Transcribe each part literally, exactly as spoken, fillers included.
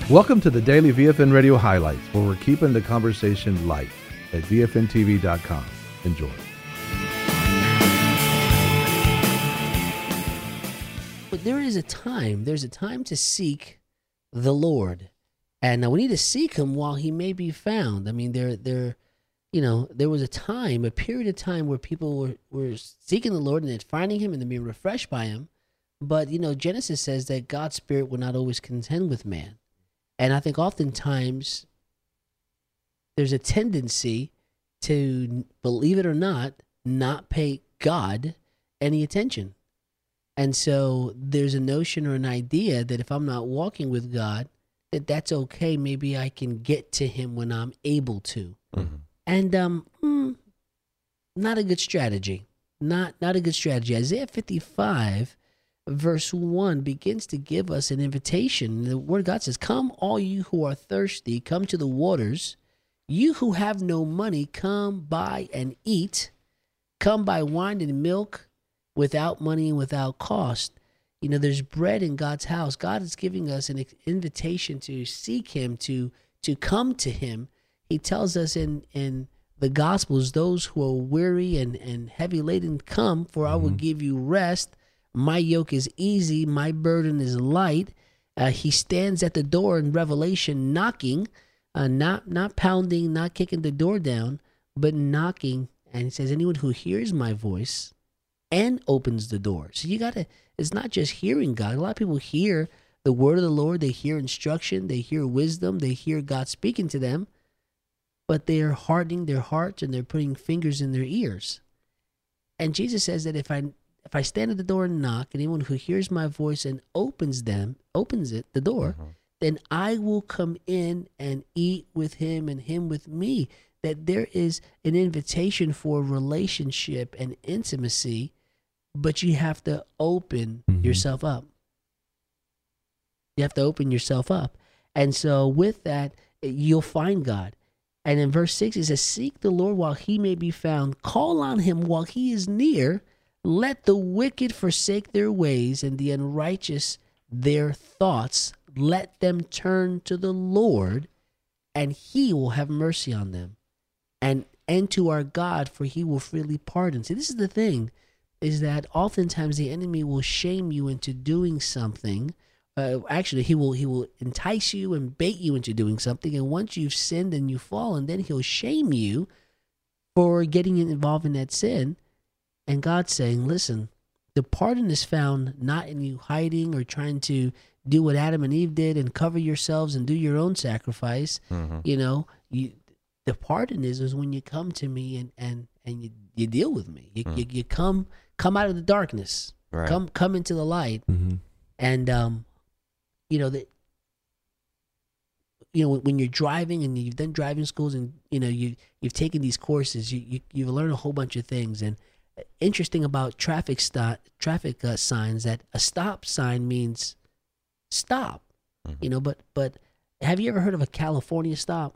Welcome to the Daily V F N Radio Highlights, where we're keeping the conversation light at V F N T V dot com. Enjoy. But there is a time, there's a time to seek the Lord. And uh, we need to seek him while he may be found. I mean, there, there, you know, there was a time, a period of time where people were, were seeking the Lord and then finding him and then being refreshed by him. But, you know, Genesis says that God's spirit will not always contend with man. And I think oftentimes there's a tendency to, believe it or not, not pay God any attention. And so there's a notion or an idea that if I'm not walking with God, that that's okay. Maybe I can get to him when I'm able to. Mm-hmm. And um, mm, not a good strategy. Not not a good strategy. Isaiah fifty-five, verse one, begins to give us an invitation. The word of God says, "Come, all you who are thirsty, come to the waters. You who have no money, come buy and eat. Come buy wine and milk without money and without cost." You know, there's bread in God's house. God is giving us an invitation to seek him, to to come to him. He tells us in, in the Gospels, those who are weary and, and heavy laden, come, for I will give you rest. My yoke is easy, my burden is light. Uh, he stands at the door in Revelation knocking, uh, not not pounding, not kicking the door down, but knocking. And he says, anyone who hears my voice and opens the door. So you got to, it's not just hearing God. A lot of people hear the word of the Lord. They hear instruction. They hear wisdom. They hear God speaking to them. But they are hardening their hearts and they're putting fingers in their ears. And Jesus says that if I if I stand at the door and knock, and anyone who hears my voice and opens them, opens it, the door, uh-huh. then I will come in and eat with him and him with me. That there is an invitation for relationship and intimacy, but you have to open mm-hmm. yourself up. You have to open yourself up. And so with that, you'll find God. And in verse six, it says, "Seek the Lord while he may be found. Call on him while he is near. Let the wicked forsake their ways and the unrighteous their thoughts. Let them turn to the Lord, and he will have mercy on them. And, and to our God, for he will freely pardon." See, this is the thing, is that oftentimes the enemy will shame you into doing something. Uh, actually, he will he will entice you and bait you into doing something. And once you've sinned and you've fallen, then he'll shame you for getting involved in that sin. And God's saying, listen, the pardon is found not in you hiding or trying to do what Adam and Eve did and cover yourselves and do your own sacrifice. Mm-hmm. You know, you, the pardon is, is when you come to me and, and, and you, you deal with me. You, mm. you, you come come out of the darkness. Right. Come come into the light. Mm-hmm. And, um, you know, that, you know, when you're driving and you've done driving schools and, you know, you, you've taken these courses, you, you, you've learned a whole bunch of things. And interesting about traffic stop, traffic uh, signs, that a stop sign means stop, mm-hmm. you know, but, but have you ever heard of a California stop?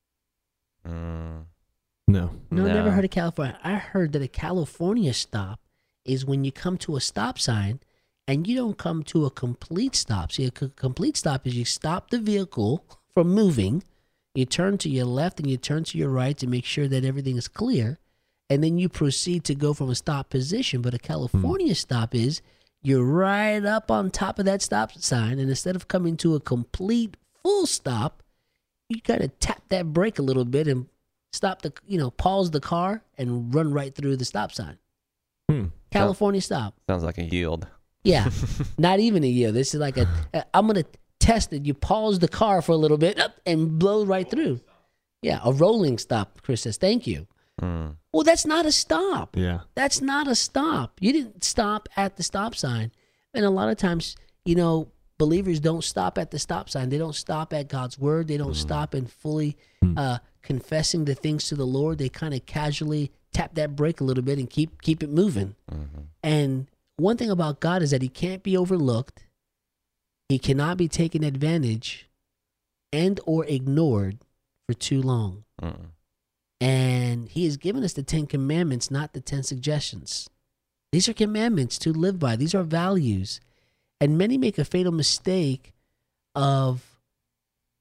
Mm. No. No, I never heard of California. I heard that a California stop is when you come to a stop sign and you don't come to a complete stop. See, a c- complete stop is you stop the vehicle from moving, you turn to your left and you turn to your right to make sure that everything is clear, and then you proceed to go from a stop position. But a California mm. stop is you're right up on top of that stop sign, and instead of coming to a complete full stop, you got to tap that brake a little bit and stop the, you know, pause the car and run right through the stop sign. Hmm. California stop. Sounds like a yield. Yeah, not even a yield. This is like a, a I'm going to test it. You pause the car for a little bit up and blow right through. Yeah, a rolling stop, Chris says. Thank you. Hmm. Well, that's not a stop. Yeah. That's not a stop. You didn't stop at the stop sign. And a lot of times, you know, believers don't stop at the stop sign. They don't stop at God's word. They don't mm. stop in fully uh, confessing the things to the Lord. They kind of casually tap that brake a little bit and keep keep it moving. Mm-hmm. And one thing about God is that he can't be overlooked. He cannot be taken advantage and or ignored for too long. Mm. And he has given us the Ten Commandments, not the Ten Suggestions. These are commandments to live by. These are values. And many make a fatal mistake of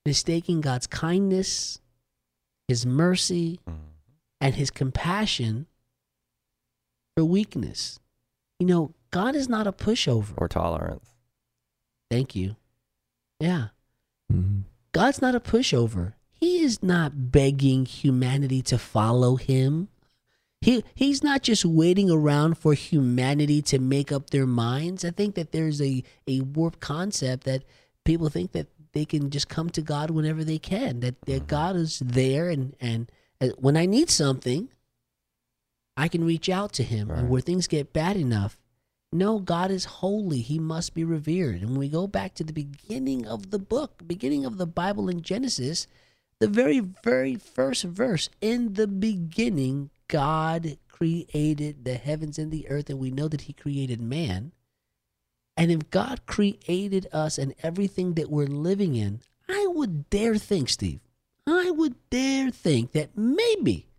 mistaking God's kindness, his mercy, Mm. and his compassion for weakness. You know, God is not a pushover. Or tolerance. Thank you. Yeah. Mhm. God's not a pushover. He is not begging humanity to follow him. He he's not just waiting around for humanity to make up their minds. I think that there's a, a warped concept that people think that they can just come to God whenever they can, that, that God is there, and, and uh, when I need something, I can reach out to him. Right. And where things get bad enough, no, God is holy. He must be revered. And when we go back to the beginning of the book, beginning of the Bible in Genesis, the very, very first verse, in the beginning, God created the heavens and the earth, and we know that he created man. And if God created us and everything that we're living in, I would dare think, Steve, I would dare think that maybe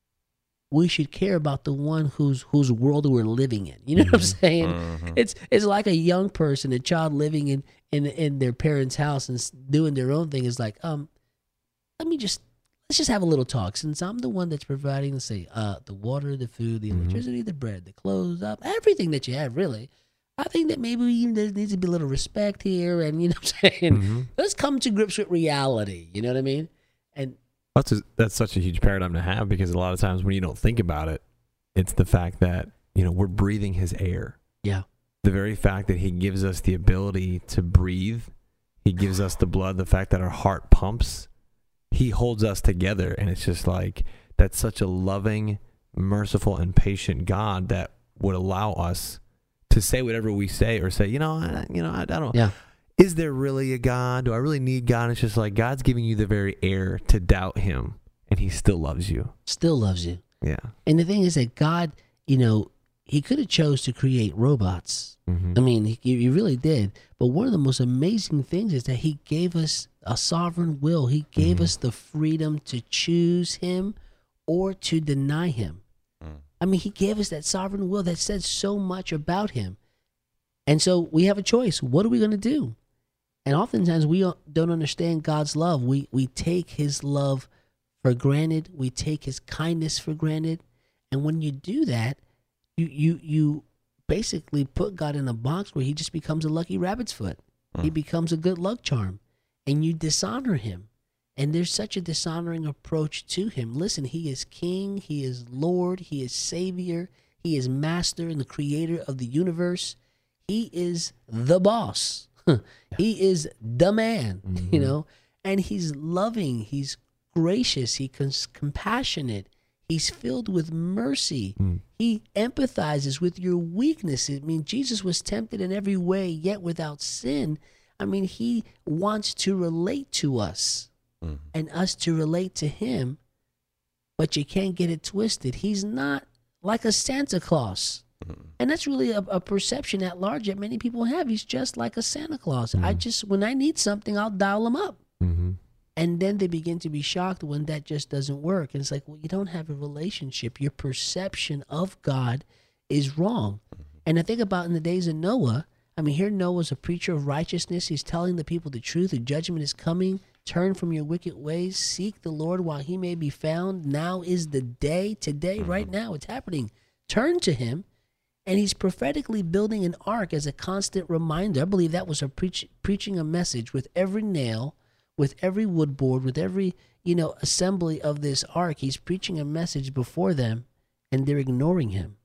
we should care about the one whose whose world we're living in. You know what I'm saying? Mhm. It's it's like a young person, a child living in, in, in their parents' house and s- doing their own thing is like, um, let me just, let's just have a little talk. Since I'm the one that's providing, let's say, uh, the water, the food, the Mhm. electricity, the bread, the clothes, up, everything that you have, really. I think that maybe even there needs to be a little respect here, and you know what I'm saying? Mhm. Let's come to grips with reality. You know what I mean? And That's a, that's such a huge paradigm to have, because a lot of times when you don't think about it, it's the fact that, you know, we're breathing his air. yeah, The very fact that he gives us the ability to breathe, he gives us the blood, the fact that our heart pumps, he holds us together. And it's just like, that's such a loving, merciful, and patient God that would allow us to say whatever we say, or say, you know, I, you know, I, I don't. yeah, Is there really a God? Do I really need God? It's just like God's giving you the very air to doubt him, and he still loves you. still loves you. Yeah. And the thing is that God, you know, he could have chose to create robots. Mm-hmm. I mean, he, he really did. But one of the most amazing things is that he gave us a sovereign will. He gave Mhm. us the freedom to choose him or to deny him. Mm. I mean, he gave us that sovereign will that said so much about him. And so we have a choice. What are we going to do? And oftentimes we don't don't understand God's love. We we take his love for granted. We take his kindness for granted. And when you do that, you you you basically put God in a box where he just becomes a lucky rabbit's foot. He Mm. becomes a good luck charm, and you dishonor him. And there's such a dishonoring approach to him. Listen, he is king, he is Lord, he is Savior, he is master and the creator of the universe. He is the boss. He is the man, Mhm. you know, and he's loving, he's gracious, he cons- compassionate, he's filled with mercy. Mm. He empathizes with your weakness. I mean, Jesus was tempted in every way, yet without sin. I mean, he wants to relate to us Mhm. and us to relate to him, but you can't get it twisted. He's not like a Santa Claus. Mhm. And that's really a, a perception at large that many people have. He's just like a Santa Claus. I Mhm. just, when I need something, I'll dial him up. Mm-hmm. And then they begin to be shocked when that just doesn't work. And it's like, well, you don't have a relationship. Your perception of God is wrong. And I think about in the days of Noah, I mean, here Noah's a preacher of righteousness. He's telling the people the truth. The judgment is coming. Turn from your wicked ways. Seek the Lord while he may be found. Now is the day. Today, right now, it's happening. Turn to him. And he's prophetically building an ark as a constant reminder. I believe that was a preach, preaching a message with every nail, with every wood board, with every, you know, assembly of this ark. He's preaching a message before them, and they're ignoring him.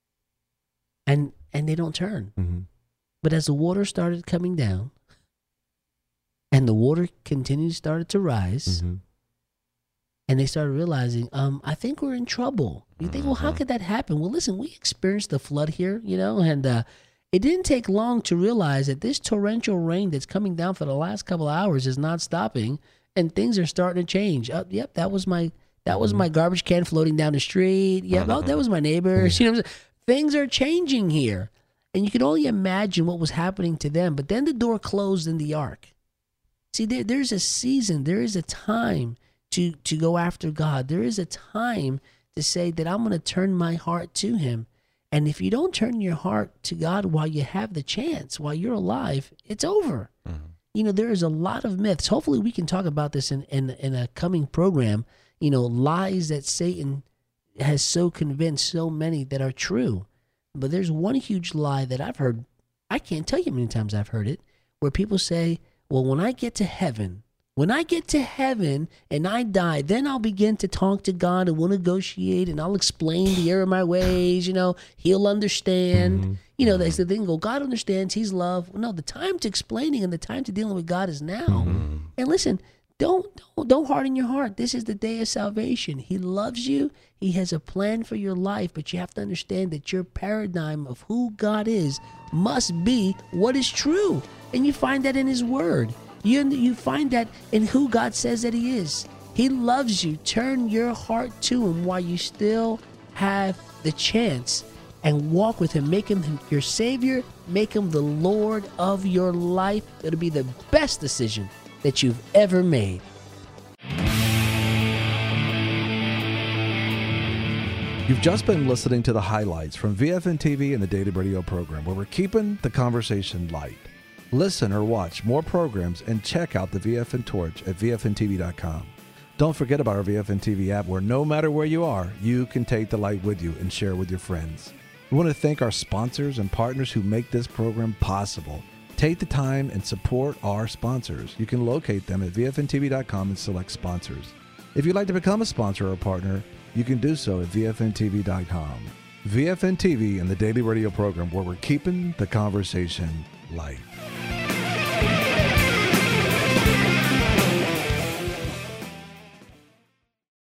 And and they don't turn. Mm-hmm. But as the water started coming down, and the water continued started to rise, Mm-hmm. and they started realizing, um, I think we're in trouble. You think, well, how Mhm. could that happen? Well, listen, we experienced the flood here, you know, and uh, it didn't take long to realize that this torrential rain that's coming down for the last couple of hours is not stopping, and things are starting to change. Uh, yep, that was my that was my garbage can floating down the street. Yep, oh, that was my neighbors. You know, what I'm saying? Things are changing here, and you can only imagine what was happening to them. But then the door closed in the ark. See, there, there's a season, there is a time to to go after God. There is a time to say that I'm going to turn my heart to him. And if you don't turn your heart to God while you have the chance, while you're alive, it's over. Mhm. you know, there is a lot of myths. Hopefully we can talk about this in, in, in a coming program, you know, lies that Satan has so convinced so many that are true. But there's one huge lie that I've heard, I can't tell you how many times I've heard it, where people say, well, when I get to heaven, when I get to heaven and I die, then I'll begin to talk to God and we'll negotiate and I'll explain the error of my ways. You know, he'll understand. Mhm. You know, that's the thing. Go, God understands. He's love. No, the time to explaining and the time to dealing with God is now. Mhm. And listen, don't, don't don't harden your heart. This is the day of salvation. He loves you. He has a plan for your life, but you have to understand that your paradigm of who God is must be what is true. And you find that in his word. You, you find that in who God says that he is. He loves you. Turn your heart to him while you still have the chance and walk with him. Make him your Savior. Make him the Lord of your life. It'll be the best decision that you've ever made. You've just been listening to the highlights from V F N T V and the Daily Radio program, where we're keeping the conversation light. Listen or watch more programs and check out the V F N Torch at V F N T V dot com. Don't forget about our V F N T V app, where no matter where you are, you can take the light with you and share with your friends. We want to thank our sponsors and partners who make this program possible. Take the time and support our sponsors. You can locate them at V F N T V dot com and select sponsors. If you'd like to become a sponsor or a partner, you can do so at V F N T V dot com. V F N T V and the Daily Radio program, where we're keeping the conversation light.